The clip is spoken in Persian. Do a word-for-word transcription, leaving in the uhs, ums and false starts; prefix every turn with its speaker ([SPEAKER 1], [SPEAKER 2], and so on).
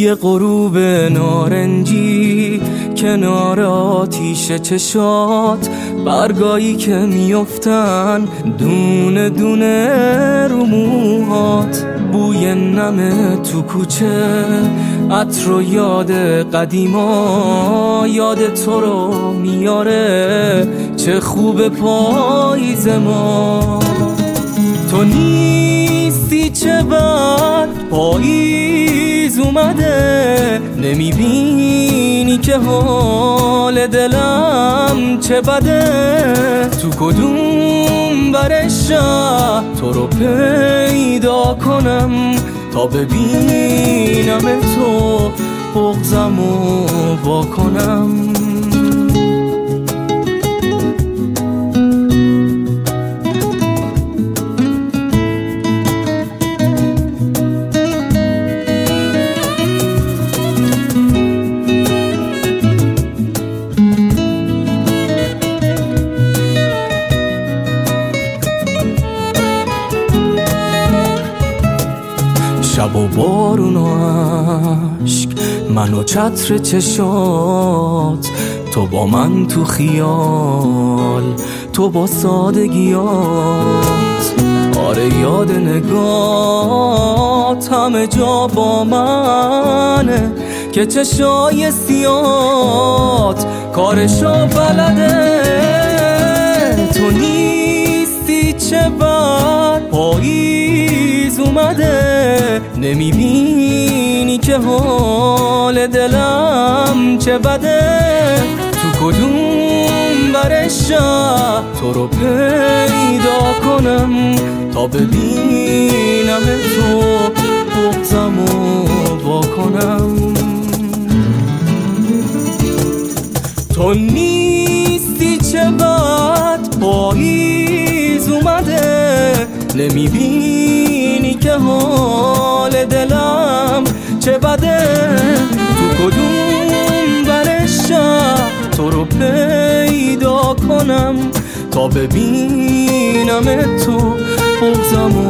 [SPEAKER 1] یه غروب نارنجی کنار آتیش چشات، برگایی که میافتن دونه دونه رو موهات، بوی نمه تو کوچه، عطر و یاد قدیما، یاد تو رو میاره چه خوب پاییز ما. تو نیستی چه بد پاییز اومده، نمیبینی که حال دلم چه بده، تو کدوم برشم تو رو پیدا کنم تا ببینم تو بغضمو واکنم. شب و بارون و عشق، من و چتر چشات، تو با من تو خیال، تو با سادگیات. آره یاد نگات همه جا با منه، که چشای سیات کارشو بلده. تو نیستی چه بد پاییز اومده، نمیبینی که حال دلم چه بده، تو کدوم برشم تو رو پیدا کنم تا ببینم تو بغضمو واکنم. تو نیستی چه بد پاییز اومده، نمیبینی که حال دلم چه بده، تو کدوم برشم تو رو پیدا کنم تا ببینم تو بغضمو